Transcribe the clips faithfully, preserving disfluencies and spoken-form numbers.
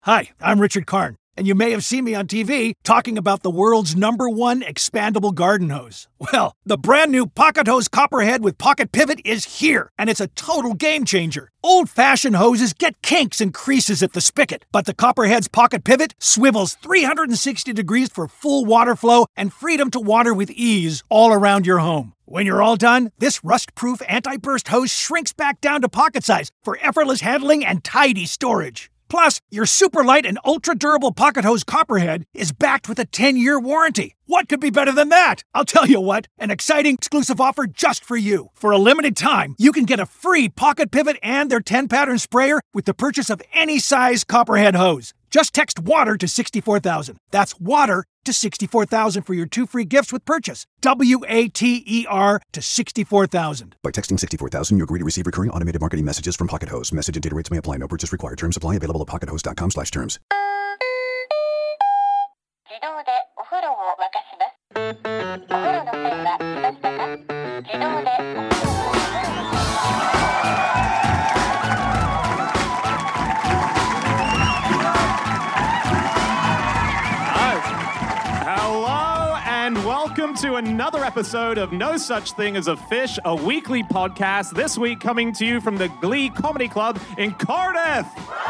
Hi, I'm Richard Karn, and you may have seen me on T V talking about the world's number one expandable garden hose. Well, the brand new Pocket Hose Copperhead with Pocket Pivot is here, and it's a total game changer. Old-fashioned hoses get kinks and creases at the spigot, but the Copperhead's Pocket Pivot swivels three hundred sixty degrees for full water flow and freedom to water with ease all around your home. When you're all done, this rust-proof anti-burst hose shrinks back down to pocket size for effortless handling and tidy storage. Plus, your super light and ultra-durable Pocket Hose Copperhead is backed with a ten-year warranty. What could be better than that? I'll tell you what, an exciting exclusive offer just for you. For a limited time, you can get a free Pocket Pivot and their ten-pattern sprayer with the purchase of any size Copperhead hose. Just text WATER to sixty-four thousand. That's WATER to sixty-four thousand for your two free gifts with purchase. W A T E R to sixty-four thousand. By texting sixty-four thousand, you agree to receive recurring automated marketing messages from Pocket Hose. Message and data rates may apply. No purchase required. Terms apply. Available at pockethose.com slash terms. 自動でお風呂を沸かします。お風呂の線は来ましたか？自動でお風呂を沸かします。 Hello and welcome to another episode of No Such Thing as a Fish, a weekly podcast. This week coming to you from the Glee Comedy Club in Cardiff.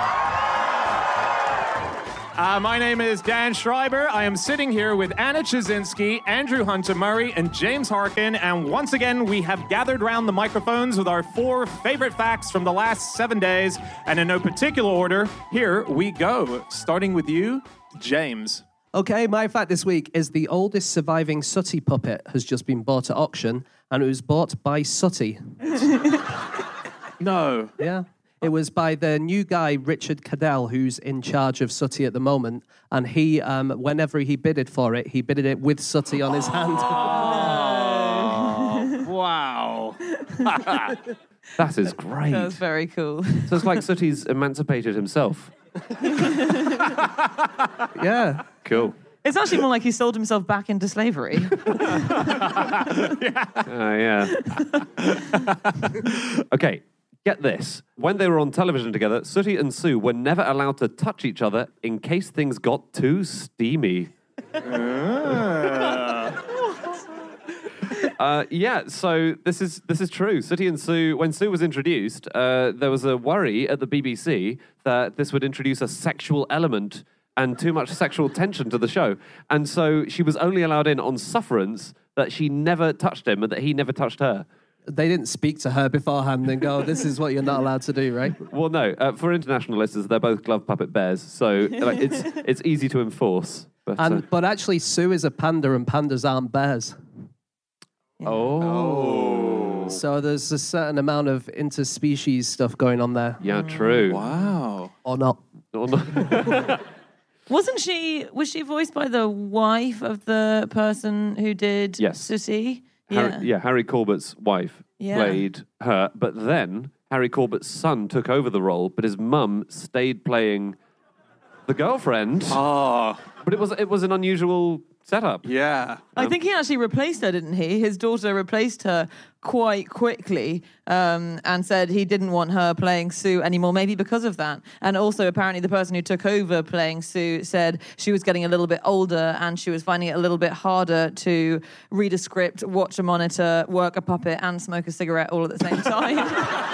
Uh, my name is Dan Schreiber. I am sitting here with Anna Chazinski, Andrew Hunter Murray, and James Harkin. And once again, we have gathered around the microphones with our four favorite facts from the last seven days. And in no particular order, here we go. Starting with you, James. Okay, my fact this week is the oldest surviving Sooty puppet has just been bought at auction, and it was bought by Sooty. No. Yeah. It was by the new guy, Richard Cadell, who's in charge of Sooty at the moment, and he, um, whenever he bidded for it, he bidded it with Sooty on his hand. Oh, wow. That is great. That was very cool. So it's like Sooty's emancipated himself. Yeah. Cool. It's actually more like he sold himself back into slavery. yeah. Uh, yeah. Okay, get this. When they were on television together, Sooty and Sue were never allowed to touch each other in case things got too steamy. Uh, yeah, so this is this is true. Sooty and Sue, when Sue was introduced, uh, there was a worry at the B B C that this would introduce a sexual element and too much sexual tension to the show. And so she was only allowed in on sufferance that she never touched him and that he never touched her. They didn't speak to her beforehand and go, this is what you're not allowed to do, right? Well, no. Uh, for international listeners, they're both glove puppet bears, so like, it's it's easy to enforce. But, And uh, But actually, Sue is a panda, and pandas aren't bears. oh. So there's a certain amount of interspecies stuff going on there. Yeah, true. Wow. Or not. Or not. Wasn't she, was she voiced by the wife of the person who did Yes. Sooty? Harry, Yeah. yeah, Harry Corbett's wife Yeah. played her, but then Harry Corbett's son took over the role, but his mum stayed playing the girlfriend. Oh, But it was it was an unusual setup. yeah. I think he actually replaced her, didn't he? His daughter replaced her quite quickly um, and said he didn't want her playing Sue anymore, maybe because of that. And also, apparently, the person who took over playing Sue said she was getting a little bit older and she was finding it a little bit harder to read a script, watch a monitor, work a puppet, and smoke a cigarette all at the same time.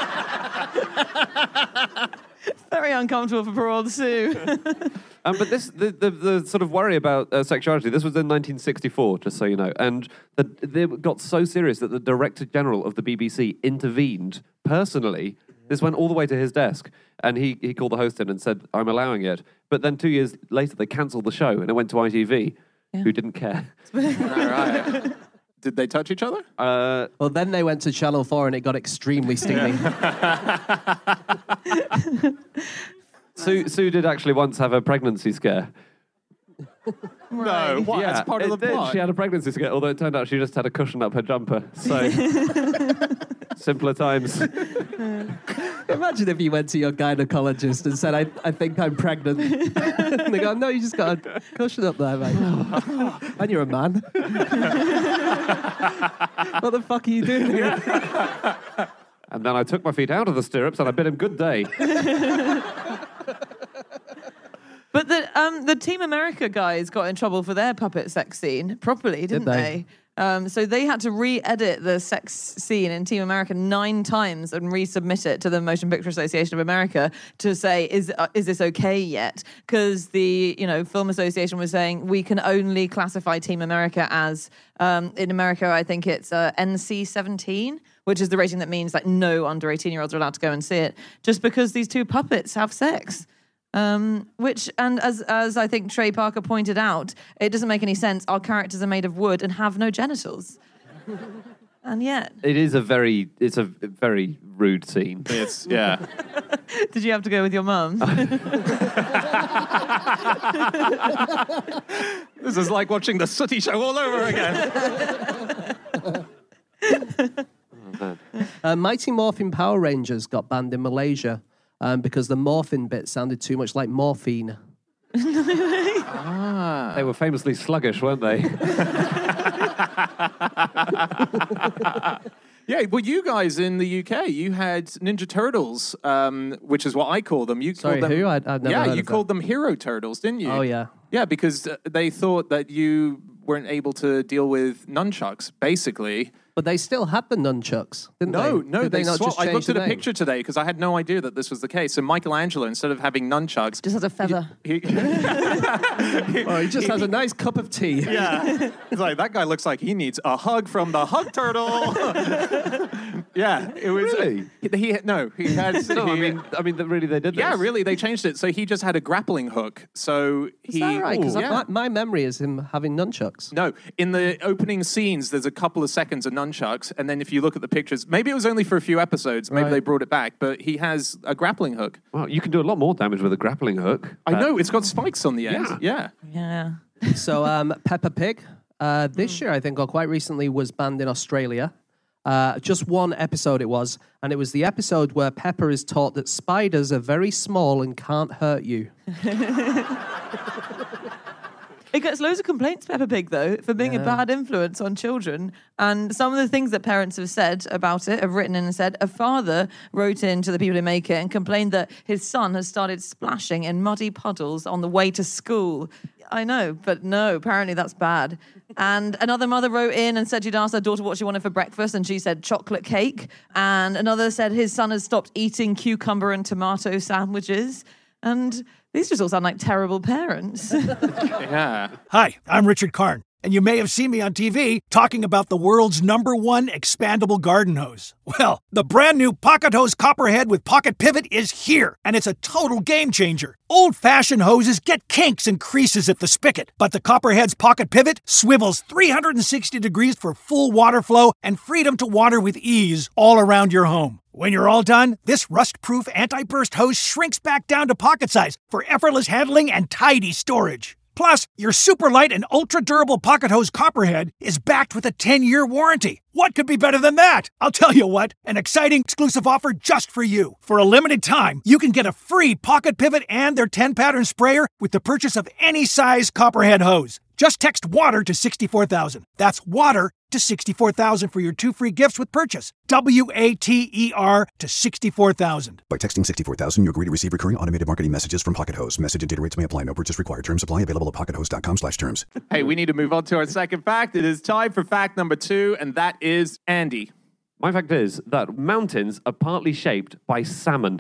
Very uncomfortable for poor old Sue. Um, but this, the, the, the sort of worry about uh, sexuality, this was in nineteen sixty-four, just so you know, and the, they got so serious that the Director General of the B B C intervened personally. This went all the way to his desk, and he, he called the host in and said, I'm allowing it. But then two years later, they cancelled the show, and it went to I T V, Yeah. who didn't care. All right. Did they touch each other? Uh, Well, then they went to Channel four and it got extremely steamy. Sue, Sue did actually once have a pregnancy scare. No. What? Yeah, That's part of it the did. plot. She had a pregnancy scare, although it turned out she just had a cushion up her jumper. So, simpler times. Imagine if you went to your gynecologist and said, I, I think I'm pregnant. And they go, no, you just got a cushion up there, mate. And you're a man. What the fuck are you doing here? And then I took my feet out of the stirrups and I bid him good day. But the um, the Team America guys got in trouble for their puppet sex scene properly, didn't Did they? they? Um, so they had to re-edit the sex scene in Team America nine times and resubmit it to the Motion Picture Association of America to say, is uh, is this okay yet? Because the you know Film Association was saying we can only classify Team America as um, in America I think it's uh, N C seventeen, which is the rating that means like no under eighteen year olds are allowed to go and see it, just because these two puppets have sex. Um, which, and as as I think Trey Parker pointed out, it doesn't make any sense. Our characters are made of wood and have no genitals. And yet... It is a very, it's a very rude scene. It's, yeah. Did you have to go with your mum? This is like watching the Sooty Show all over again. Uh, Mighty Morphin Power Rangers got banned in Malaysia um, because the morphin bit sounded too much like morphine. ah. They were famously sluggish, weren't they? Yeah, well, you guys in the U K, you had Ninja Turtles, um, which is what I call them. You Sorry, called them, who? I'd, I'd never yeah, heard you of called that. them Hero Turtles, didn't you? Oh, yeah. Yeah, because uh, they thought that you weren't able to deal with nunchucks, basically. But they still had the nunchucks, didn't No, they? no, Did they, not swap. just I change looked the at a name? picture today because I had no idea that this was the case. So Michelangelo, instead of having nunchucks, Just has a feather. he, Oh, he just has a nice cup of tea. yeah, it's like that guy looks like he needs a hug from the hug turtle. Yeah, it was. Really? He, he no, he had. No, I he- mean, I mean, that really, they did this. yeah, really, they changed it. So he just had a grappling hook. So he. Is that right? Because Ooh, yeah. my, my memory is him having nunchucks. No, in the opening scenes, there's a couple of seconds of nunchucks, and then if you look at the pictures, maybe it was only for a few episodes, maybe Right. they brought it back, but he has a grappling hook. Well, you can do a lot more damage with a grappling hook. I know, it's got spikes on the end. Yeah. Yeah. Yeah. So um, Peppa Pig, uh, this year, I think, or quite recently, was banned in Australia. Uh, just one episode it was, and it was the episode where Peppa is taught that spiders are very small and can't hurt you. It gets loads of complaints, Peppa Pig, though, for being a bad influence on children. And some of the things that parents have said about it, have written in and said, a father wrote in to the people who make it and complained that his son has started splashing in muddy puddles on the way to school. I know, but no, apparently that's bad. And another mother wrote in and said she'd asked her daughter what she wanted for breakfast, and she said chocolate cake. And another said his son has stopped eating cucumber and tomato sandwiches. And these just all sound like terrible parents. Yeah. Hi, I'm Richard Karn, and you may have seen me on T V talking about the world's number one expandable garden hose. Well, the brand new Pocket Hose Copperhead with Pocket Pivot is here, and it's a total game changer. Old-fashioned hoses get kinks and creases at the spigot, but the Copperhead's Pocket Pivot swivels three hundred sixty degrees for full water flow and freedom to water with ease all around your home. When you're all done, this rust-proof anti-burst hose shrinks back down to pocket size for effortless handling and tidy storage. Plus, your super light and ultra-durable Pocket Hose Copperhead is backed with a ten-year warranty. What could be better than that? I'll tell you what, an exciting exclusive offer just for you. For a limited time, you can get a free Pocket Pivot and their ten-pattern sprayer with the purchase of any size Copperhead hose. Just text WATER to sixty-four thousand. That's WATER to sixty-four thousand for your two free gifts with purchase. W A T E R to sixty-four thousand. By texting sixty-four thousand, you agree to receive recurring automated marketing messages from Pocket Hose. Message and data rates may apply. No purchase required. Terms apply. Available at pockethose.com slash terms. Hey, we need to move on to our second fact. It is time for fact number two, and that is Andy. My fact is that mountains are partly shaped by salmon.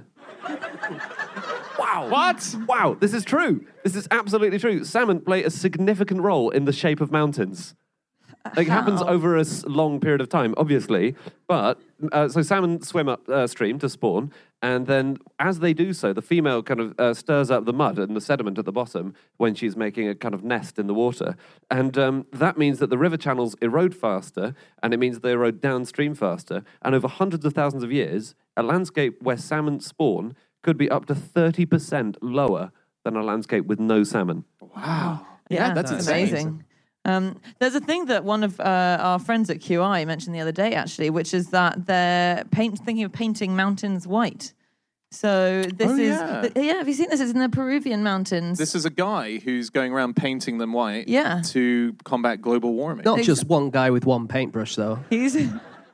Wow. What? Wow, this is true. This is absolutely true. Salmon play a significant role in the shape of mountains. It happens over a s- long period of time, obviously. But, uh, so salmon swim upstream uh, to spawn, and then as they do so, the female kind of uh, stirs up the mud and the sediment at the bottom when she's making a kind of nest in the water. And um, that means that the river channels erode faster, and it means they erode downstream faster. And over hundreds of thousands of years, a landscape where salmon spawn could be up to thirty percent lower than a landscape with no salmon. Wow. Yeah, that's that's insane. amazing. Um, there's a thing that one of uh, our friends at Q I mentioned the other day, actually, which is that they're paint, thinking of painting mountains white. So this Oh, is, yeah. th- yeah, have you seen this? It's in the Peruvian mountains. This is a guy who's going around painting them white Yeah. to combat global warming. Not Ex- just one guy with one paintbrush, though. He's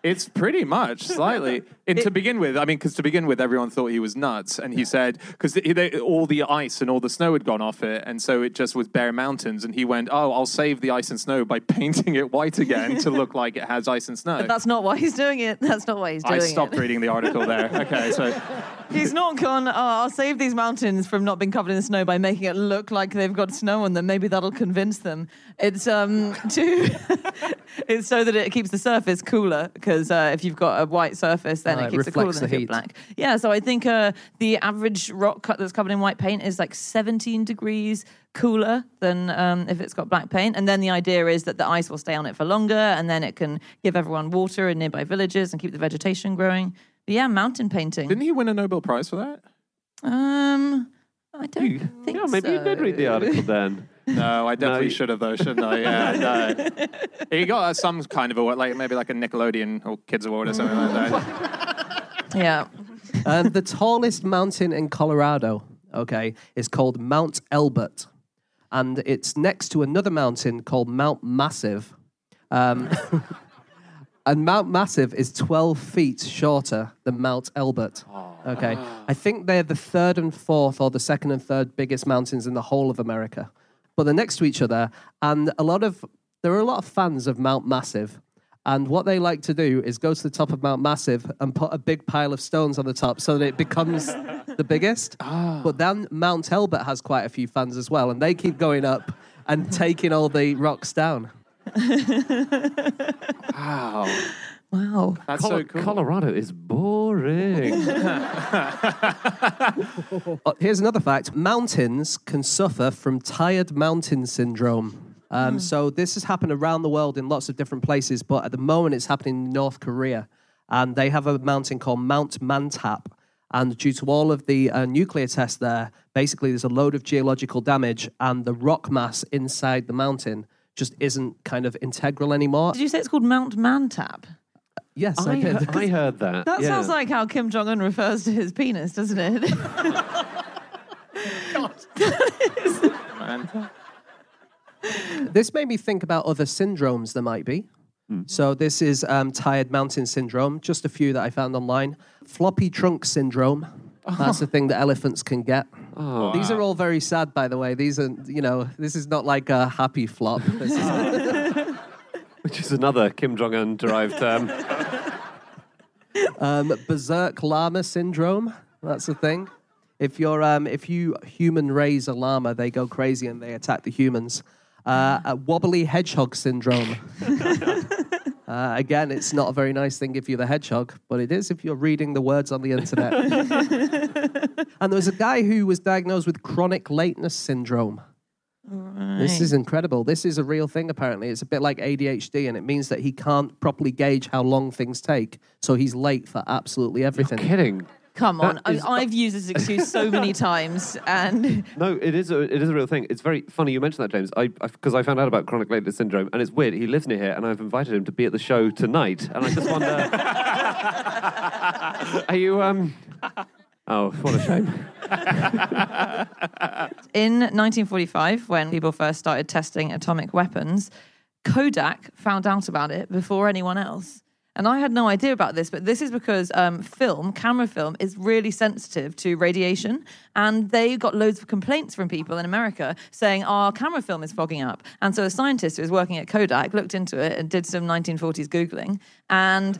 It's pretty much slightly. And to begin with, I mean, because to begin with, everyone thought he was nuts, and he said because all the ice and all the snow had gone off it, and so it just was bare mountains. And he went, "Oh, I'll save the ice and snow by painting it white again to look like it has ice and snow." But that's not why he's doing it. That's not why he's doing I it. stopped reading the article there. Okay, so He's not gone, oh, I'll save these mountains from not being covered in snow by making it look like they've got snow on them. Maybe that'll convince them. It's um to it's so that it keeps the surface cooler, because uh, if you've got a white surface, then Oh, it it keeps it cooler reflects than the if heat. it's black. Yeah, so I think uh, the average rock cut that's covered in white paint is like seventeen degrees cooler than um, if it's got black paint. And then the idea is that the ice will stay on it for longer, and then it can give everyone water in nearby villages and keep the vegetation growing. But yeah, mountain painting. didn't he win a Nobel Prize for that? Um, I don't You- think yeah, maybe so. you did read the article then. No, I definitely you- should have though, shouldn't I? Yeah, no. He got uh, some kind of award, like maybe like a Nickelodeon or Kids Award or something like that. Yeah. Um, the tallest mountain in Colorado, okay, is called Mount Elbert. And it's next to another mountain called Mount Massive. Um, and Mount Massive is twelve feet shorter than Mount Elbert. Okay. I think they're the third and fourth, or the second and third biggest mountains in the whole of America. But they're next to each other. And a lot of there are a lot of fans of Mount Massive. And what they like to do is go to the top of Mount Massive and put a big pile of stones on the top so that it becomes the biggest. But then Mount Elbert has quite a few fans as well, and they keep going up and taking all the rocks down. Wow, Wow. that's Colo- so cool. Colorado is boring. Uh, Here's another fact. Mountains can suffer from tired mountain syndrome. Um, So this has happened around the world in lots of different places, but at the moment it's happening in North Korea. And they have a mountain called Mount Mantap. And due to all of the uh, nuclear tests there, basically there's a load of geological damage, and the rock mass inside the mountain just isn't kind of integral anymore. Did you say it's called Mount Mantap? Yes, I, I, did. he- I heard that. That yeah. sounds like how Kim Jong-un refers to his penis, doesn't it? Man. This made me think about other syndromes there might be. So this is um, tired mountain syndrome, just a few that I found online. Floppy trunk syndrome. That's the thing that elephants can get. Oh, These are all very sad, by the way. These are, you know, this is not like a happy flop. This is, which is another Kim Jong-un derived term. um, berserk llama syndrome. That's the thing. If you're, um, if you human raise a llama, they go crazy and they attack the humans. Uh, a wobbly hedgehog syndrome. uh, again, it's not a very nice thing if you're the hedgehog, but it is if you're reading the words on the internet. And there was a guy who was diagnosed with chronic lateness syndrome. This is incredible. This is a real thing, apparently. It's a bit like A D H D, and it means that he can't properly gauge how long things take, so he's late for absolutely everything. Kidding. Come on. That is- I, I've used this excuse so many times, and No, it is a it is a real thing. It's very funny you mentioned that, James. I because I, found out about chronic lateness syndrome, and it's weird. He lives near here, and I've invited him to be at the show tonight. And I just wonder, are you um? Oh, what a shame. in nineteen forty-five, when people first started testing atomic weapons, Kodak found out about it before anyone else. And I had no idea about this, but this is because um, film, camera film, is really sensitive to radiation. And they got loads of complaints from people in America saying our camera film is fogging up. And so a scientist who was working at Kodak looked into it and did some nineteen forties Googling. And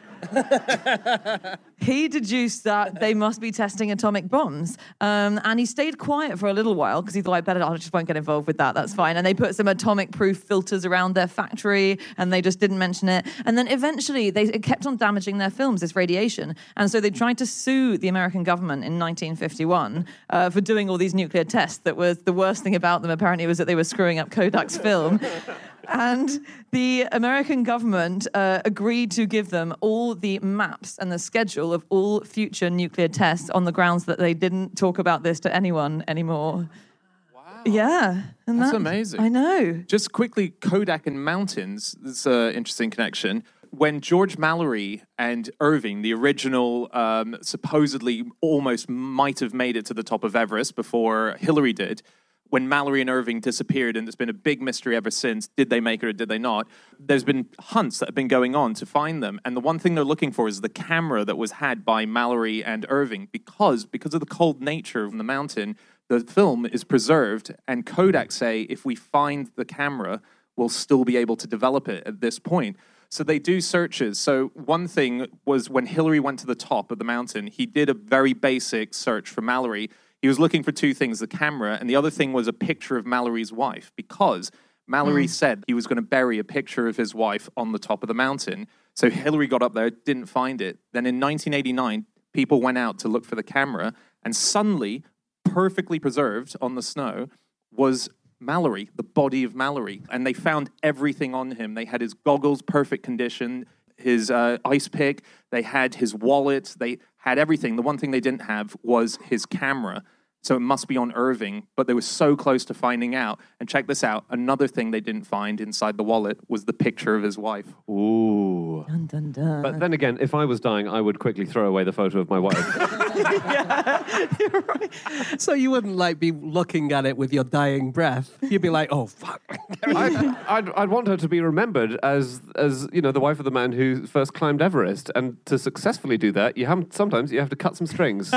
he deduced that they must be testing atomic bombs. Um, and he stayed quiet for a little while because he thought, I better, I just won't get involved with that. That's fine. And they put some atomic-proof filters around their factory, and they just didn't mention it. And then eventually, they it kept on damaging their films, this radiation. And so they tried to sue the American government in nineteen fifty-one uh, for doing all these nuclear tests. That was the worst thing about them, apparently, was that they were screwing up Kodak's film. And the American government uh, agreed to give them all the maps and the schedule of all future nuclear tests on the grounds that they didn't talk about this to anyone anymore. Wow. Yeah. And That's that- amazing. I know. Just quickly, Kodak and mountains. This is an interesting connection. When George Mallory and Irving, the original, um, supposedly almost might have made it to the top of Everest before Hillary did, when Mallory and Irving disappeared, and it's been a big mystery ever since. Did they make it or did they not? There's been hunts that have been going on to find them. And the one thing they're looking for is the camera that was had by Mallory and Irving, because, because of the cold nature of the mountain, the film is preserved. And Kodak say, if we find the camera, we'll still be able to develop it at this point. So they do searches. So one thing was when Hillary went to the top of the mountain, he did a very basic search for Mallory. He was looking for two things, the camera, and the other thing was a picture of Mallory's wife, because Mallory mm. said he was going to bury a picture of his wife on the top of the mountain. So Hillary got up there, didn't find it. Then in nineteen eighty-nine, people went out to look for the camera, and suddenly, perfectly preserved on the snow, was Mallory, the body of Mallory. And they found everything on him. They had his goggles, perfect condition, his uh, ice pick, they had his wallet, they had everything. The one thing they didn't have was his camera. So it must be on Irving, but they were so close to finding out. And check this out, another thing they didn't find inside the wallet was the picture of his wife. Ooh. Dun, dun, dun. But then again, if I was dying, I would quickly throw away the photo of my wife. Yeah, you're right. So you wouldn't like be looking at it with your dying breath. You'd be like, oh, fuck. I'd, I'd, I'd want her to be remembered as, as, you know, the wife of the man who first climbed Everest. And to successfully do that, you have sometimes you have to cut some strings.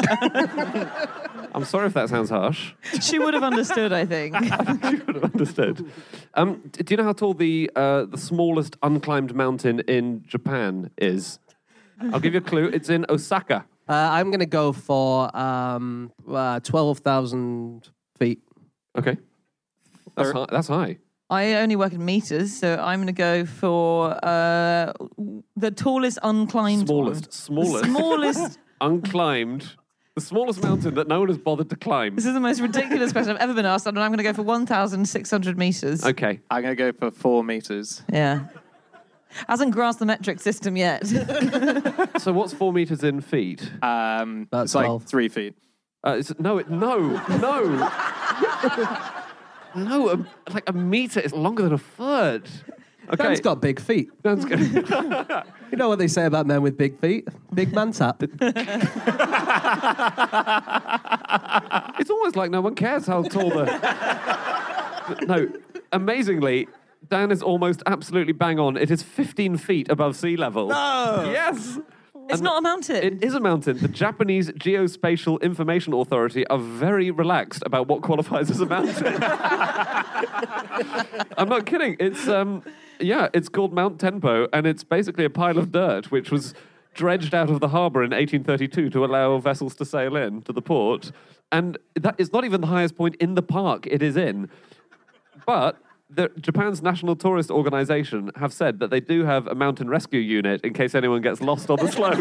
I'm sorry if that sounds harsh. She would have understood, I think. She would have understood. Um, d- do you know how tall the uh, the smallest unclimbed mountain in Japan is? I'll give you a clue. It's in Osaka. Uh, I'm going to go for um, uh, twelve thousand feet. Okay. That's high. That's high. I only work in meters, so I'm going to go for uh, the tallest unclimbed Smallest. one. Smallest. The smallest... unclimbed. The smallest mountain that no one has bothered to climb. This is the most ridiculous question I've ever been asked, and I'm going to go for one thousand six hundred meters. Okay. I'm going to go for four meters. Yeah. Hasn't grasped the metric system yet. So what's four meters in feet? Um, About it's like twelve. three feet. Uh, it's, no, it, no, no. No, a, like a meter is longer than a foot. Okay. Dan's got big feet. Dan's good. You know what they say about men with big feet? Big man tap. It's almost like no one cares how tall the... No, amazingly, Dan is almost absolutely bang on. It is fifteen feet above sea level. No! Yes! It's And not a mountain. It is a mountain. The Japanese Geospatial Information Authority are very relaxed about what qualifies as a mountain. I'm not kidding. It's, um, yeah, it's called Mount Tenpo, and it's basically a pile of dirt, which was dredged out of the harbour in eighteen thirty-two to allow vessels to sail in to the port. And that is not even the highest point in the park it is in. But the, Japan's National Tourist Organization have said that they do have a mountain rescue unit in case anyone gets lost on the slopes.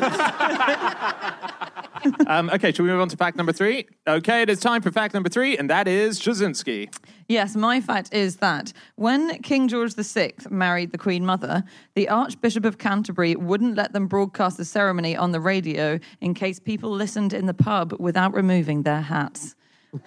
um, okay, shall we move on to fact number three? Okay, it is time for fact number three, and that is Jasinski. Yes, my fact is that when King George the Sixth married the Queen Mother, the Archbishop of Canterbury wouldn't let them broadcast the ceremony on the radio in case people listened in the pub without removing their hats.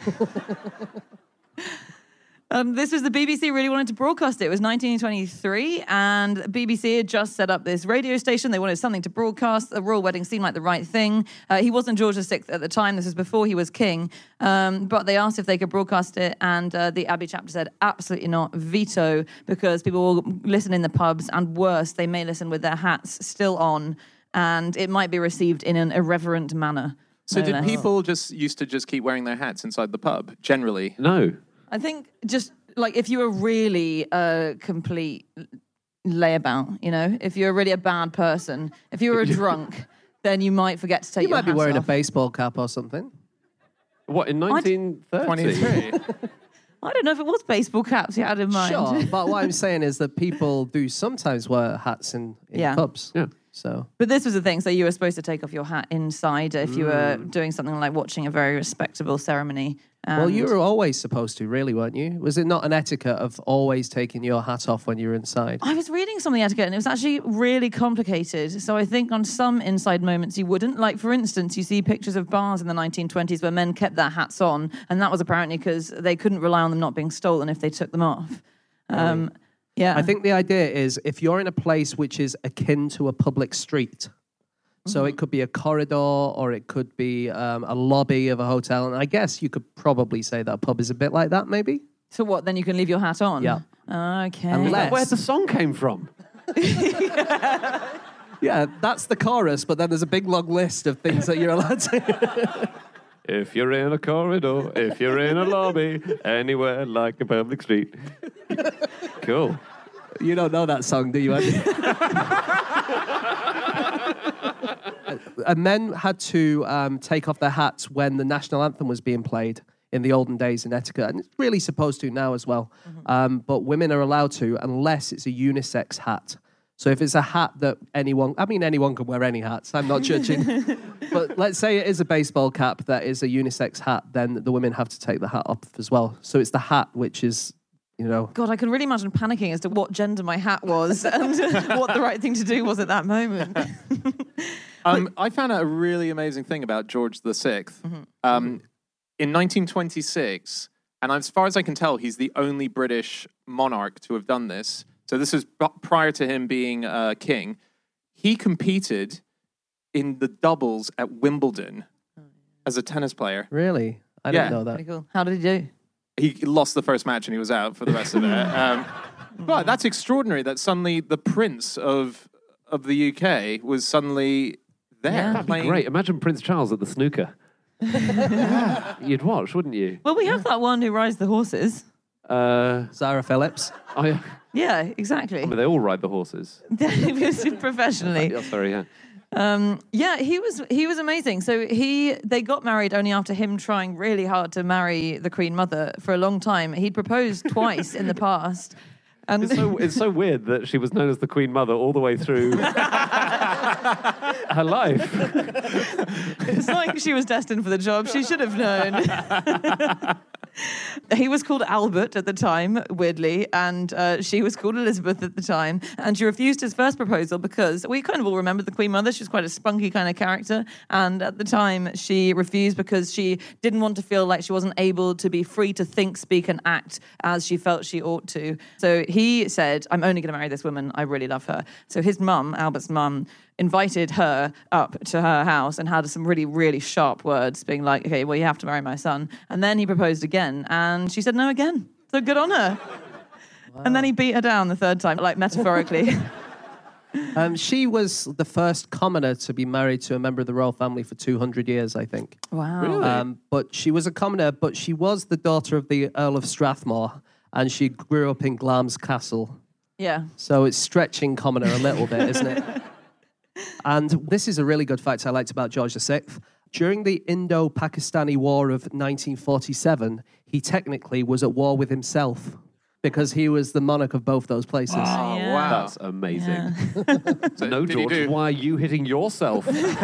Um, this was the B B C really wanted to broadcast it. It was nineteen twenty-three, and the B B C had just set up this radio station. They wanted something to broadcast. The royal wedding seemed like the right thing. Uh, he wasn't George the Sixth at the time. This was before he was king. Um, but they asked if they could broadcast it, and uh, the Abbey chapter said, absolutely not, veto, because people will listen in the pubs, and worse, they may listen with their hats still on, and it might be received in an irreverent manner. So no did less. people just used to just keep wearing their hats inside the pub, generally? No. I think just like if you were really a complete layabout, you know, if you're really a bad person, if you were a drunk, then you might forget to take You your might be hats wearing off. a baseball cap or something. What, in nineteen thirty? twenty-three. I don't know if it was baseball caps you had in mind. Sure, but what I'm saying is that people do sometimes wear hats in, in Yeah. pubs. Yeah. So But this was the thing. So you were supposed to take off your hat inside if you were Mm. doing something like watching a very respectable ceremony. well, you And- were always supposed to, really, weren't you? Was it not an etiquette of always taking your hat off when you're inside? I was reading some of the etiquette, and it was actually really complicated. So I think on some inside moments you wouldn't. Like, for instance, you see pictures of bars in the nineteen twenties where men kept their hats on, and that was apparently because they couldn't rely on them not being stolen if they took them off. Um, yeah. I think the idea is if you're in a place which is akin to a public street, So it could be a corridor or it could be um, a lobby of a hotel. And I guess you could probably say that a pub is a bit like that, maybe. So what, then you can leave your hat on? Yeah. Okay. Unless- Where the song came from? Yeah, that's the chorus, but then there's a big long list of things that you're allowed to. If you're in a corridor, if you're in a lobby, anywhere like a public street. Cool. You don't know that song, do you, Andy? And men had to um, take off their hats when the national anthem was being played in the olden days in etiquette, and it's really supposed to now as well. Mm-hmm. Um, but women are allowed to, unless it's a unisex hat. So if it's a hat that anyone, I mean, anyone can wear any hats, I'm not judging. But let's say it is a baseball cap that is a unisex hat, then the women have to take the hat off as well. So it's the hat which is, you know. God, I can really imagine panicking as to what gender my hat was and what the right thing to do was at that moment. um, I found out a really amazing thing about George the Sixth. Mm-hmm. Um, in nineteen twenty-six, and as far as I can tell, he's the only British monarch to have done this. So this is prior to him being uh, king. He competed in the doubles at Wimbledon as a tennis player. Really? I Yeah. didn't know that. Pretty cool. How did he do? He lost the first match and he was out for the rest of it. Um, but that's extraordinary that suddenly the prince of of the U K was suddenly there. Yeah. That'd be playing. great. Imagine Prince Charles at the snooker. You'd watch, wouldn't you? Well, we have that one who rides the horses. Uh, Zara Phillips. I, Yeah, exactly. I mean, they all ride the horses. Professionally. Yeah, sorry, yeah. Um, yeah, he was he was amazing. So he they got married only after him trying really hard to marry the Queen Mother for a long time. He'd proposed twice in the past. And It's so it's so weird that she was known as the Queen Mother all the way through her life. it's like she was destined for the job. She should have known. He was called Albert at the time, weirdly, and uh, she was called Elizabeth at the time. And she refused his first proposal because we kind of all remember the Queen Mother. She was quite a spunky kind of character. And at the time, she refused because she didn't want to feel like she wasn't able to be free to think, speak, and act as she felt she ought to. So he said, I'm only going to marry this woman. I really love her. So his mum, Albert's mum, invited her up to her house and had some really, really sharp words, being like, okay, well, you have to marry my son. And then he proposed again, and she said no again. So good on her. Wow. And then he beat her down the third time, like metaphorically. Um, she was the first commoner to be married to a member of the royal family for two hundred years, I think. Wow. Really? Um, but she was a commoner, but she was the daughter of the Earl of Strathmore, and she grew up in Glamis Castle. Yeah. So it's stretching commoner a little bit, isn't it? And this is a really good fact I liked about George the Sixth. During the Indo-Pakistani War of nineteen forty-seven, he technically was at war with himself because he was the monarch of both those places. Oh, Yeah. wow. That's amazing. Yeah. So No, did he George, do- why are you hitting yourself?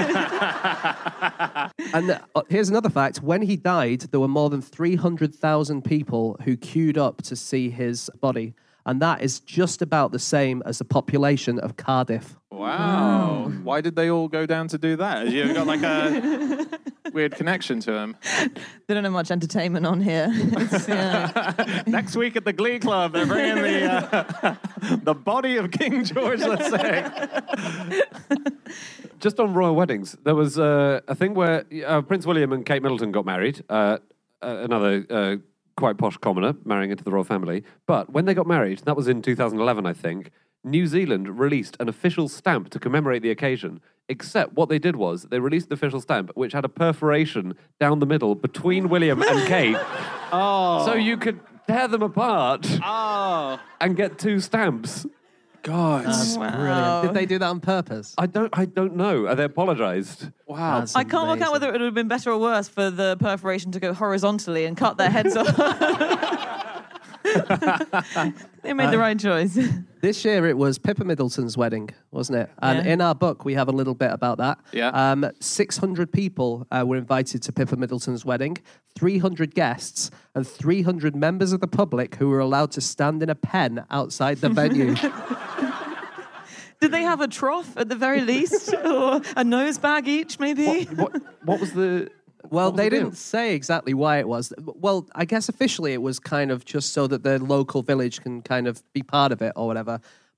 And uh, here's another fact. When he died, there were more than three hundred thousand people who queued up to see his body. And that is just about the same as the population of Cardiff. Wow. Why did they all go down to do that? You've got like a weird connection to him. They don't have much entertainment on here. It's, yeah. Next week at the Glee Club, they're bringing the uh, the body of King George the Sixth. Just on royal weddings, there was uh, a thing where uh, Prince William and Kate Middleton got married. Uh, uh, another uh, quite posh commoner marrying into the royal family. But when they got married, that was in two thousand eleven, I think, New Zealand released an official stamp to commemorate the occasion. Except what they did was they released the official stamp, which had a perforation down the middle between William and Kate. Oh. So you could tear them apart Oh. and get two stamps. God. Brilliant. Did they do that on purpose? I don't, I don't know. Uh, They apologised. Wow. That's I can't work out amazing. whether it would have been better or worse for the perforation to go horizontally and cut their heads off. They made the right choice. This year it was Pippa Middleton's wedding, wasn't it? And Yeah. in our book we have a little bit about that. Yeah. Um, six hundred people uh, were invited to Pippa Middleton's wedding, three hundred guests, and three hundred members of the public who were allowed to stand in a pen outside the venue. Did they have a trough at the very least? Or a nose bag each, maybe? What, what was the... Well, what was they the deal? didn't say exactly why it was. Well, I guess officially it was kind of just so that the local village can kind of be part of it or whatever.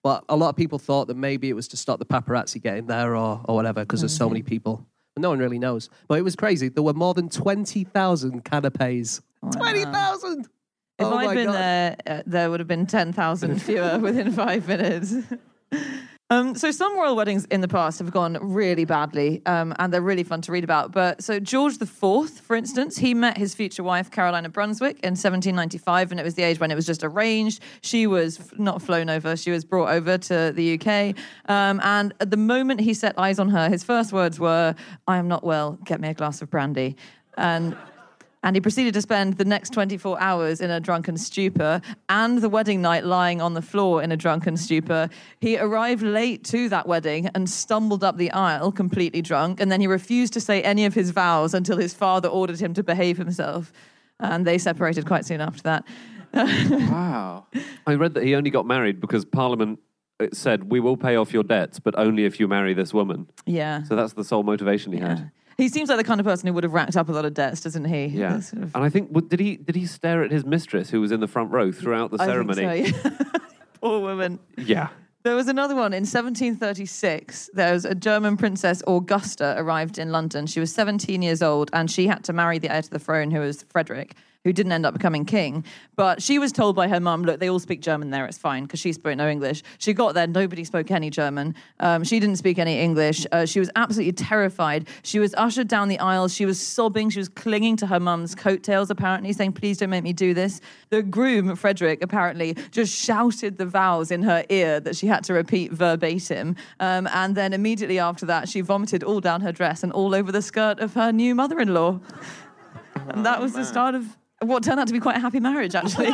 But a lot of people thought that maybe it was to stop the paparazzi getting there or, or whatever, because there's so many people. But no one really knows. But it was crazy. There were more than twenty thousand canapes. Wow. twenty thousand! If Oh I'd my been God. there, uh, there would have been ten thousand fewer within five minutes. Um, so some royal weddings in the past have gone really badly, um, and they're really fun to read about. But so George the Fourth, for instance, he met his future wife, Carolina Brunswick, in seventeen ninety-five, and it was the age when it was just arranged. She was f- not flown over, she was brought over to the U K. Um, and at the moment he set eyes on her, his first words were, "I am not well, get me a glass of brandy." And... And he proceeded to spend the next twenty-four hours in a drunken stupor and the wedding night lying on the floor in a drunken stupor. He arrived late to that wedding and stumbled up the aisle completely drunk. And then he refused to say any of his vows until his father ordered him to behave himself. And they separated quite soon after that. Wow. I read that he only got married because Parliament said, we will pay off your debts, but only if you marry this woman. Yeah. So that's the sole motivation he yeah. had. He seems like the kind of person who would have racked up a lot of debts, doesn't he? Yeah, Sort of... and I think did he did he stare at his mistress who was in the front row throughout the I ceremony? think so, yeah. Poor woman. Yeah. There was another one in seventeen thirty-six. There was a German princess, Augusta, arrived in London. She was seventeen years old, and she had to marry the heir to the throne, who was Frederick, who didn't end up becoming king. But she was told by her mum, look, they all speak German there, it's fine, because she spoke no English. She got there, nobody spoke any German. Um, she didn't speak any English. Uh, she was absolutely terrified. She was ushered down the aisle. She was sobbing. She was clinging to her mum's coattails, apparently, saying, please don't make me do this. The groom, Frederick, apparently just shouted the vows in her ear that she had to repeat verbatim. Um, and then immediately after that, she vomited all down her dress and all over the skirt of her new mother-in-law. And that was the start of what turned out to be quite a happy marriage, actually.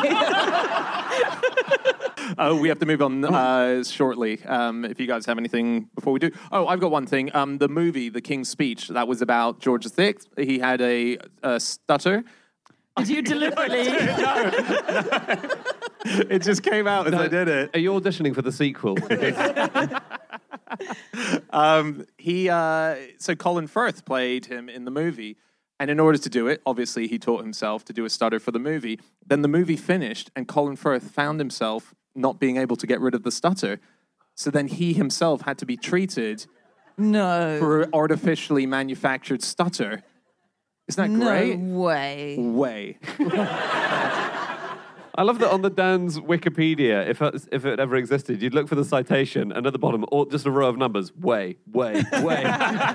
Oh, we have to move on uh, shortly. Um, if you guys have anything before we do. Oh, I've got one thing. Um, the movie, The King's Speech, that was about George the Sixth. He had a, a stutter. Did you deliberately? no, no. It just came out as No, I did it. Are you auditioning for the sequel? um, he uh, so Colin Firth played him in the movie. And in order to do it, obviously, he taught himself to do a stutter for the movie. Then the movie finished, and Colin Firth found himself not being able to get rid of the stutter. So then he himself had to be treated No. for an artificially manufactured stutter. Isn't that great? No way. Way. I love that on the Dan's Wikipedia, if it, if it ever existed, you'd look for the citation, and at the bottom, or just a row of numbers. Way, way, way.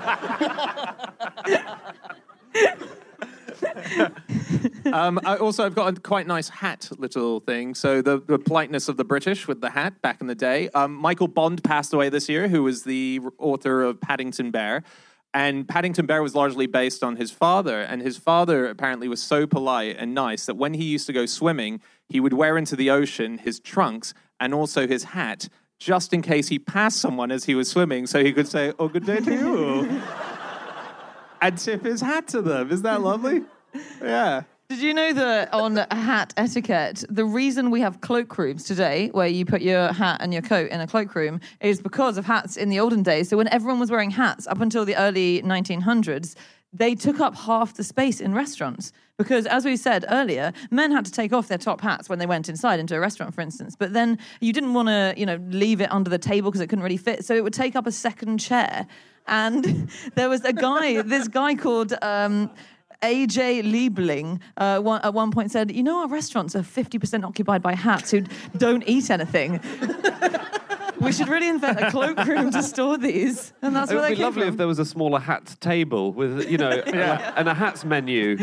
um, I also, I've got a quite nice hat little thing. So the, the politeness of the British with the hat back in the day. Um, Michael Bond passed away this year, who was the author of Paddington Bear. And Paddington Bear was largely based on his father. And his father apparently was so polite and nice that when he used to go swimming, he would wear into the ocean his trunks and also his hat, just in case he passed someone as he was swimming, so he could say, oh, good day to you. And tip his hat to them. Isn't that lovely? Yeah. Did you know that on hat etiquette, the reason we have cloakrooms today, where you put your hat and your coat in a cloakroom, is because of hats in the olden days. So when everyone was wearing hats up until the early nineteen hundreds, they took up half the space in restaurants. Because, as we said earlier, men had to take off their top hats when they went inside into a restaurant, for instance. But then you didn't want to, you know, leave it under the table because it couldn't really fit. So it would take up a second chair. And there was a guy, this guy called... Um, A J Liebling uh, one, at one point said, you know, our restaurants are fifty percent occupied by hats who don't eat anything. We should really invent a cloakroom to store these. And that's It where would they be came lovely from. if there was a smaller hats table with, you know, Yeah. and a hats menu.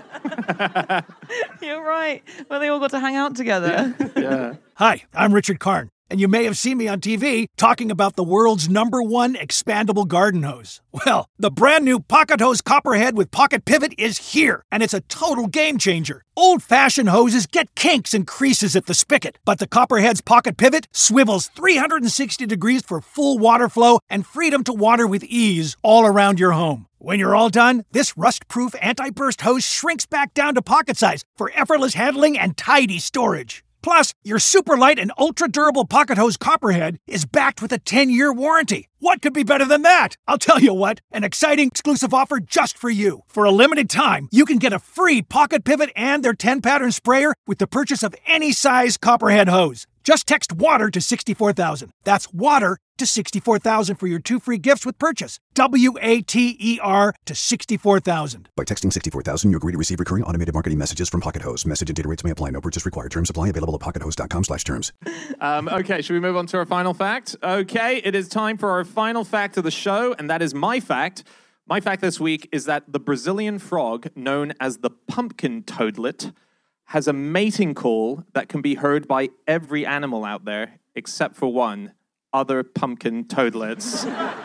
You're right. Well, they all got to hang out together. Yeah. Hi, I'm Richard Karn, and you may have seen me on T V talking about the world's number one expandable garden hose. Well, the brand new Pocket Hose Copperhead with Pocket Pivot is here, and it's a total game changer. Old-fashioned hoses get kinks and creases at the spigot, but the Copperhead's Pocket Pivot swivels three hundred sixty degrees for full water flow and freedom to water with ease all around your home. When you're all done, this rust-proof anti-burst hose shrinks back down to pocket size for effortless handling and tidy storage. Plus, your super light and ultra-durable Pocket Hose Copperhead is backed with a ten-year warranty. What could be better than that? I'll tell you what, an exciting exclusive offer just for you. For a limited time, you can get a free Pocket Pivot and their ten-pattern sprayer with the purchase of any size Copperhead hose. Just text WATER to sixty-four thousand. That's WATER to sixty-four thousand for your two free gifts with purchase. W A T E R to sixty-four thousand. By texting sixty-four thousand, you agree to receive recurring automated marketing messages from Pocket Host. Message and data rates may apply. No purchase required. Terms apply. Available at pockethost.com slash terms. Um, okay, should we move on to our final fact? Okay, it is time for our final fact of the show, and that is my fact. My fact this week is that the Brazilian frog, known as the pumpkin toadlet, has a mating call that can be heard by every animal out there, except for one, other pumpkin toadlets.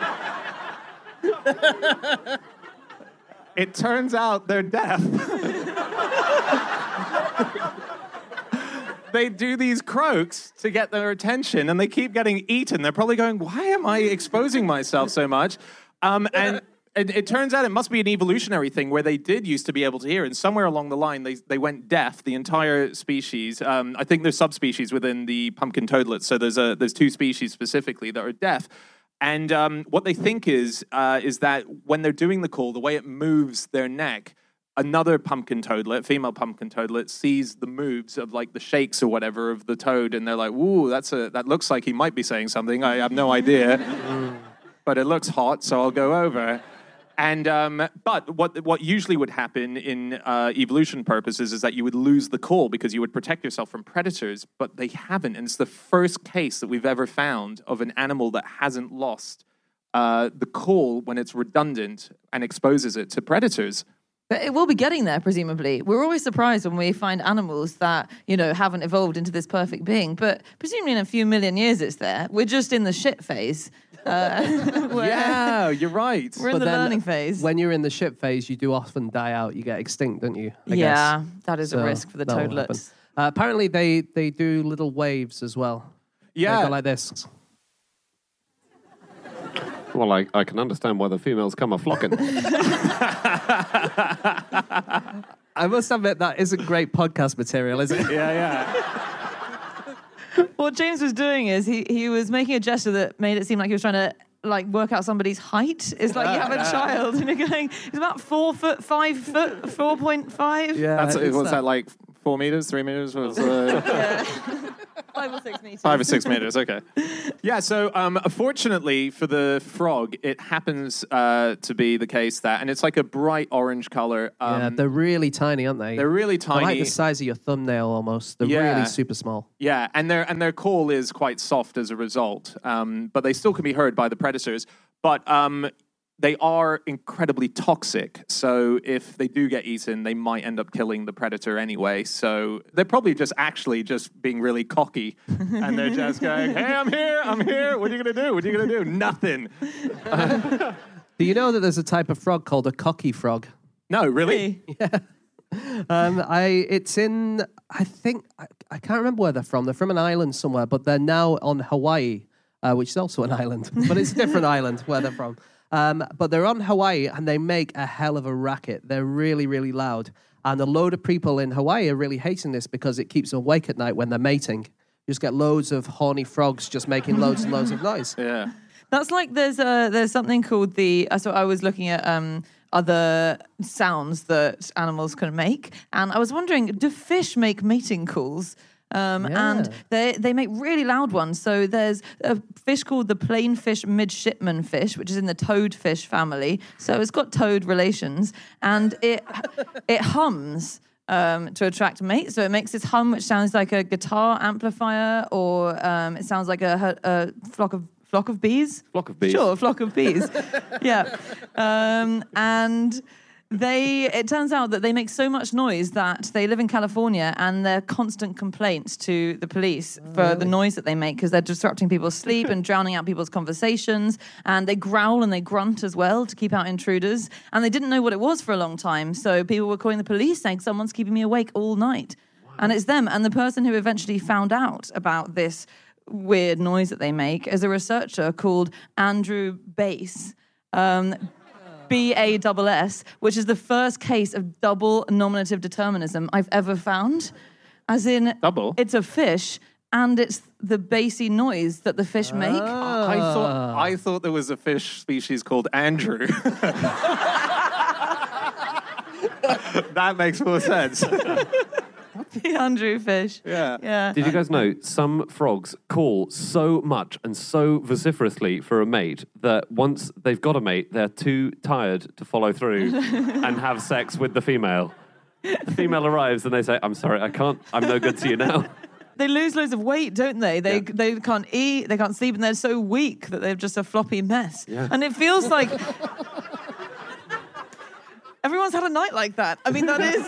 It turns out they're deaf. They do these croaks to get their attention, and they keep getting eaten. They're probably going, why am I exposing myself so much? Um, and it, it turns out it must be an evolutionary thing where they did used to be able to hear, and somewhere along the line, they, they went deaf, the entire species. Um, I think there's subspecies within the pumpkin toadlet, so there's, a, there's two species specifically that are deaf. And um, what they think is, uh, is that when they're doing the call, the way it moves their neck, another pumpkin toadlet, female pumpkin toadlet, sees the moves of like the shakes or whatever of the toad, and they're like, "Ooh, that's a that looks like he might be saying something. I have no idea, but it looks hot, so I'll go over." And um, but what what usually would happen in uh, evolution purposes is that you would lose the call because you would protect yourself from predators, but they haven't, and it's the first case that we've ever found of an animal that hasn't lost uh, the call when it's redundant and exposes it to predators. But it will be getting there, presumably. We're always surprised when we find animals that, you know, haven't evolved into this perfect being. But presumably in a few million years it's there. We're just in the shit phase. Uh, Yeah, you're right. We're in But the then learning phase. When you're in the ship phase, you do often die out. You get extinct, don't you? I yeah, guess. that is So a risk for the that will toadlets. happen. Uh, apparently, they, they do little waves as well. Yeah. They go like this. Well, I, I can understand why the females come a flocking. I must admit, that isn't great podcast material, is it? Yeah, yeah. What James was doing is he, he was making a gesture that made it seem like he was trying to like work out somebody's height. It's like you have a child and you're going, it's about four foot, five foot, four point five. Yeah. That's it's what's that like? Four meters, three meters? Was uh, Five or six meters. five or six meters? Okay. Yeah. So, um, fortunately for the frog, it happens uh, to be the case that, and it's like a bright orange color. Um, Yeah, they're really tiny, aren't they? they're really They're like tiny. the size of your thumbnail almost. They're Yeah. really super small. Yeah, and their and their call is quite soft as a result, um, but they still can be heard by the predators. But um, they are incredibly toxic, so if they do get eaten, they might end up killing the predator anyway. So they're probably just actually just being really cocky, and they're just going, "Hey, I'm here, I'm here. What are you gonna do? What are you gonna do? Nothing." Do you know that there's a type of frog called a cocky frog? No, really? Um, I it's in I think I, I can't remember where they're from. They're from an island somewhere, but they're now on Hawaii, uh, which is also an island, but it's a different island where they're from. Um, but they're on Hawaii and they make a hell of a racket. They're really, really loud. And a load of people in Hawaii are really hating this because it keeps them awake at night when they're mating. You just get loads of horny frogs just making loads and loads of noise. Yeah. That's like there's a there's something called the. So I was looking at um, other sounds that animals can make, and I was wondering, do fish make mating calls? Um, Yeah. And they they make really loud ones. So there's a fish called the plainfish midshipman fish, which is in the toadfish family. So it's got toad relations, and it it hums. Um, to attract mates. So it makes this hum, which sounds like a guitar amplifier, or um, it sounds like a, a flock of flock of bees. Flock of bees. Sure, a flock of bees. Yeah. Um, and they, it turns out that they make so much noise that they live in California, and they're constant complaints to the police for the noise that they make because they're disrupting people's sleep and drowning out people's conversations. And they growl and they grunt as well to keep out intruders. And they didn't know what it was for a long time. So people were calling the police saying, someone's keeping me awake all night. Wow. And it's them. And the person who eventually found out about this weird noise that they make is a researcher called Andrew Bass. Um, B A S S, which is the first case of double nominative determinism I've ever found. As in, Double? it's a fish, and it's the bassy noise that the fish make. I thought I thought there was a fish species called Andrew. That makes more sense. The Andrew fish. Yeah. Yeah. Did you guys know some frogs call so much and so vociferously for a mate that once they've got a mate, they're too tired to follow through and have sex with the female? The female arrives and they say, I'm sorry, I can't, I'm no good to you now. They lose loads of weight, don't they? They Yeah. they can't eat, they can't sleep, and they're so weak that they're just a floppy mess. Yeah. And it feels like everyone's had a night like that. I mean, that is.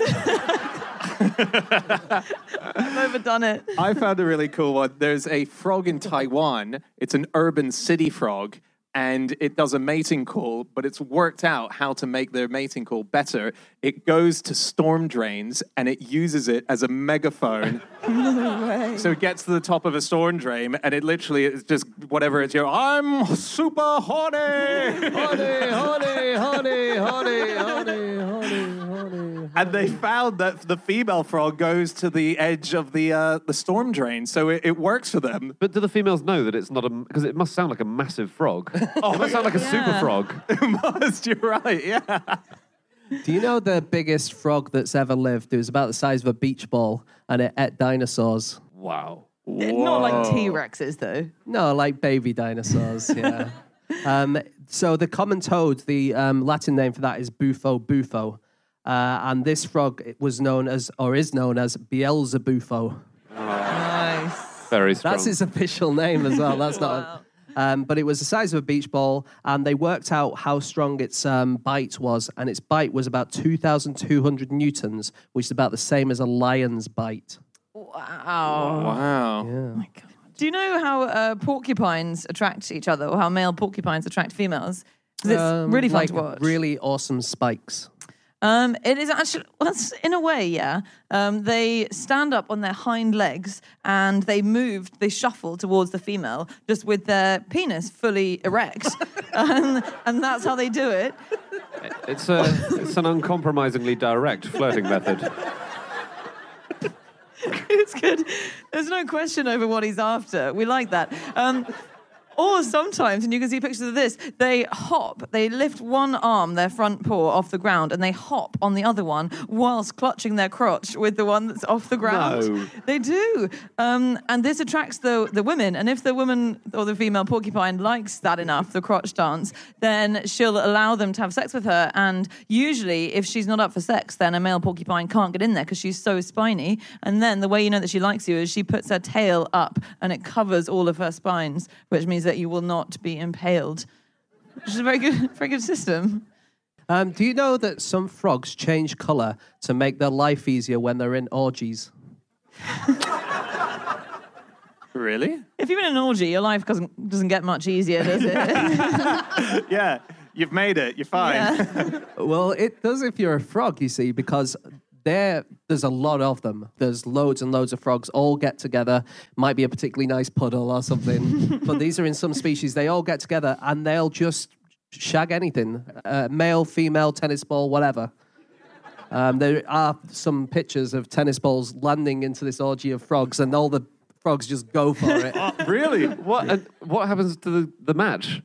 I've overdone it. I found a really cool one. There's a frog in Taiwan. It's an urban city frog, and it does a mating call, but it's worked out how to make their mating call better. It goes to storm drains, and it uses it as a megaphone. So it gets to the top of a storm drain, and it literally is just whatever it's, you know, I'm super horny! Honey, honey, honey, honey, honey, honey, honey. And they found that the female frog goes to the edge of the uh, the storm drain, so it, it works for them. But do the females know that it's not a... Because it must sound like a massive frog. Oh, it must sound like a super Yeah. frog. It must, you're right, yeah. Do you know the biggest frog that's ever lived? It was about the size of a beach ball, and it ate dinosaurs. Wow. Not like T-Rexes, though. No, like baby dinosaurs, yeah. um, so the common toad, the um, Latin name for that is Bufo bufo. Uh, and this frog was known as, or is known as, Beelzebufo. Nice. Very strong. That's his official name as well. That's not... Um, but it was the size of a beach ball, and they worked out how strong its um, bite was, and its bite was about two thousand two hundred newtons, which is about the same as a lion's bite. Wow. Wow. Yeah. Do you know how uh, porcupines attract each other, or how male porcupines attract females? 'Cause it's Um, really fun like to watch. Really awesome spikes. Um, it is actually, well, it's- in a way, yeah. Um, they stand up on their hind legs and they move, they shuffle towards the female just with their penis fully erect. um, and that's how they do it. It's, a, it's an uncompromisingly direct flirting method. It's good. There's no question over what he's after. We like that. Um, or sometimes, and you can see pictures of this, they hop, they lift one arm, their front paw, off the ground, and they hop on the other one whilst clutching their crotch with the one that's off the ground. No. They do. Um, and this attracts the, the women. And if the woman or the female porcupine likes that enough, the crotch dance, then she'll allow them to have sex with her. And usually, if she's not up for sex, then a male porcupine can't get in there because she's so spiny. And then the way you know that she likes you is she puts her tail up and it covers all of her spines, which means that you will not be impaled. Which is a very good, very good system. Um, do you know that some frogs change colour to make their life easier when they're in orgies? Really? If you're in an orgy, your life doesn't doesn't get much easier, does it? Yeah, you've made it. You're fine. Yeah. Well, it does if you're a frog, you see, because there, there's a lot of them. There's loads and loads of frogs all get together. Might be a particularly nice puddle or something. But these are in some species. They all get together and they'll just shag anything. Uh, male, female, tennis ball, whatever. Um, there are some pictures of tennis balls landing into this orgy of frogs and all the frogs just go for it. Oh, really? What? And what happens to the, the match?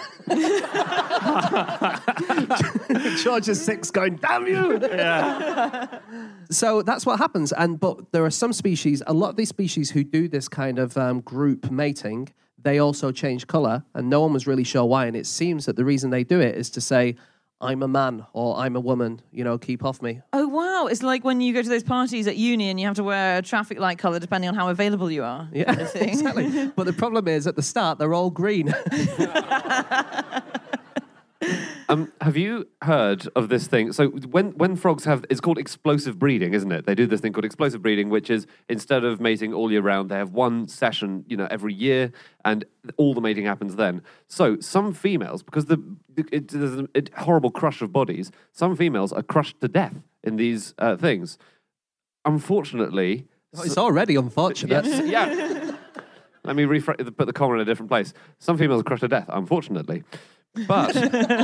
George is six going, damn you! Yeah. So that's what happens. And but there are some species, a lot of these species who do this kind of um, group mating, they also change colour, and no one was really sure why. And it seems that the reason they do it is to say, I'm a man or I'm a woman, you know, keep off me. Oh, wow. It's like when you go to those parties at uni and you have to wear a traffic light colour depending on how available you are. Yeah, kind of thing. exactly. But the problem is at the start, they're all green. Um, have you heard of this thing? So when, when frogs have, it's called explosive breeding, isn't it? They do this thing called explosive breeding, which is instead of mating all year round, they have one session, you know, every year, and all the mating happens then. So some females, because the it, there's a it, horrible crush of bodies, some females are crushed to death in these uh, things. Unfortunately, It's already unfortunate. yes, yeah. Let me rephrase, put the comma in a different place. Some females are crushed to death, unfortunately. But,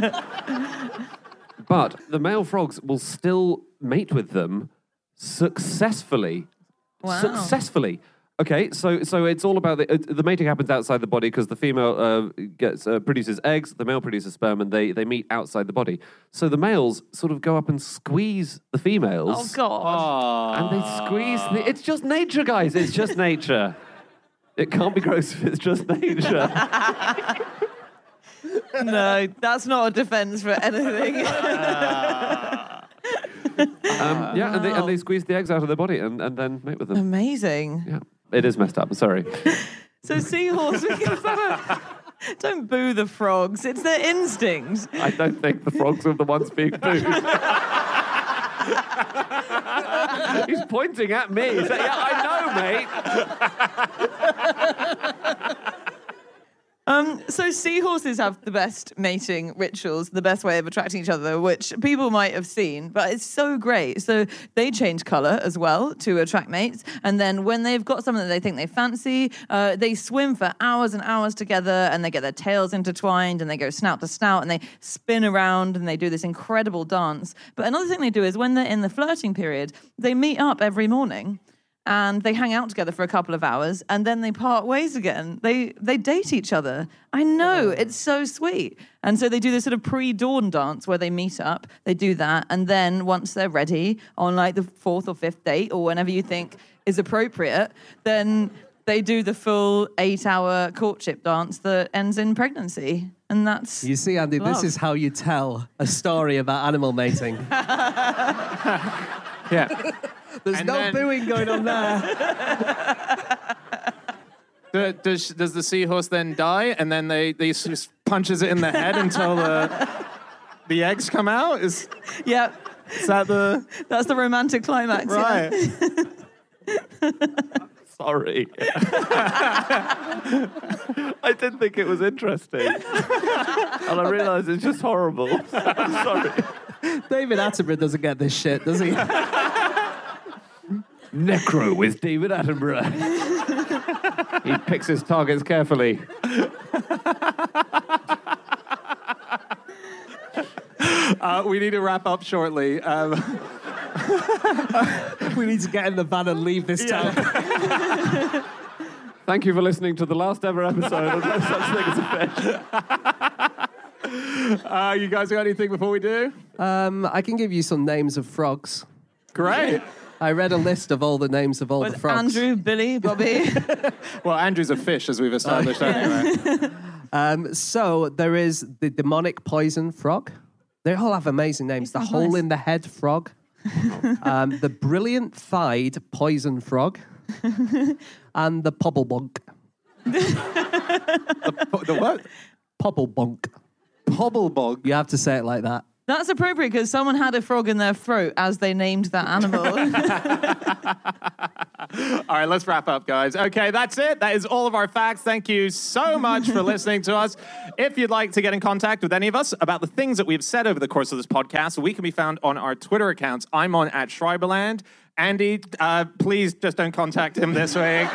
but the male frogs will still mate with them successfully. Wow. Successfully. Okay, so so it's all about the uh, the mating happens outside the body because the female uh, gets uh, produces eggs, the male produces sperm, and they they meet outside the body. So the males sort of go up and squeeze the females. Oh God! And they squeeze. The, it's just nature, guys. It's just nature. It can't be gross if it's just nature. No, that's not a defense for anything. um, yeah, and they, and they squeeze the eggs out of their body and, and then mate with them. Amazing. Yeah, it is messed up. I'm sorry. So seahorse, don't boo the frogs. It's their instinct. I don't think the frogs are the ones being booed. He's pointing at me. He's like, yeah, I know, mate. Um, so seahorses have the best mating rituals, the best way of attracting each other, which people might have seen, but it's so great. So they change colour as well to attract mates. And then when they've got something that they think they fancy, uh, they swim for hours and hours together and they get their tails intertwined and they go snout to snout and they spin around and they do this incredible dance. But another thing they do is when they're in the flirting period, they meet up every morning. And they hang out together for a couple of hours, and then they part ways again. They they date each other. I know, it's so sweet. And so they do this sort of pre-dawn dance where they meet up. They do that, and then once they're ready on like the fourth or fifth date, or whenever you think is appropriate, then they do the full eight-hour courtship dance that ends in pregnancy. And that's You see, Andy, love. this is how you tell a story about animal mating. Yeah. There's And no then- booing going on there. Do- Does, does the seahorse then die, and then they, they just punches it in the head until the the eggs come out? Is, yeah, is that the... that's the romantic climax. yeah. Right. Sorry. I didn't think it was interesting. And I realised it's just horrible. I'm sorry. David Attenborough doesn't get this shit, does he? Necro with David Attenborough. He picks his targets carefully. Uh, we need to wrap up shortly. Um, We need to get in the van and leave this town. Thank you for listening to the last ever episode of No Such Thing as a Fish. uh, you guys got anything before we do? Um, I can give you some names of frogs. Great. I read a list of all the names of all the With frogs. Andrew, Billy, Bobby. Well, Andrew's a fish, as we've established anyway. Um, so there is the demonic poison frog. They all have amazing names. The sounds hole nice. in the head frog. um, the brilliant thighed poison frog. And the pobblebonk. the, the what? Pobblebonk. Pobblebog. You have to say it like that. That's appropriate because someone had a frog in their throat as they named that animal. All right, let's wrap up, guys. Okay, that's it. That is all of our facts. Thank you so much for listening to us. If you'd like to get in contact with any of us about the things that we've said over the course of this podcast, we can be found on our Twitter accounts. I'm on at Schreiberland. Andy, uh, please just don't contact him this week.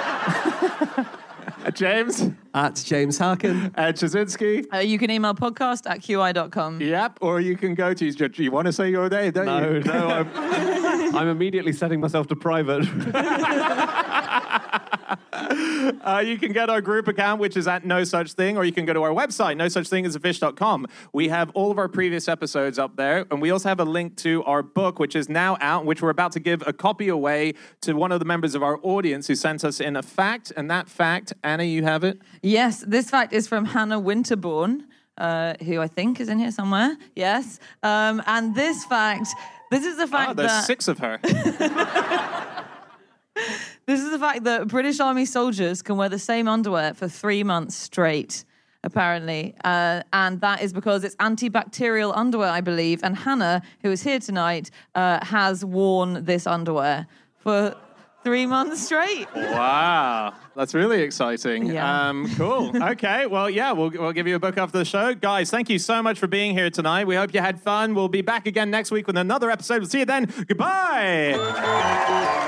James? At James Harkin. At Chazinski? uh, you can email podcast at q i dot com. Yep, or you can go to... You want to say your day, don't No, you? no, I'm, I'm immediately setting myself to private. Uh, you can get our group account, which is at No Such Thing, or you can go to our website, no such thing as a fish dot com. We have all of our previous episodes up there, and we also have a link to our book, which is now out, which we're about to give a copy away to one of the members of our audience who sent us in a fact, and that fact, Anna, you have it? Yes, this fact is from Hannah Winterbourne, uh, who I think is in here somewhere. Yes. Um, and this fact, this is the fact Oh, there's that... six of her. This is the fact that British Army soldiers can wear the same underwear for three months straight, apparently. Uh, and that is because it's antibacterial underwear, I believe. And Hannah, who is here tonight, uh, has worn this underwear for three months straight. Wow, that's really exciting. Yeah. Um, cool. Okay, well, yeah, we'll, we'll give you a book after the show. Guys, thank you so much for being here tonight. We hope you had fun. We'll be back again next week with another episode. We'll see you then. Goodbye.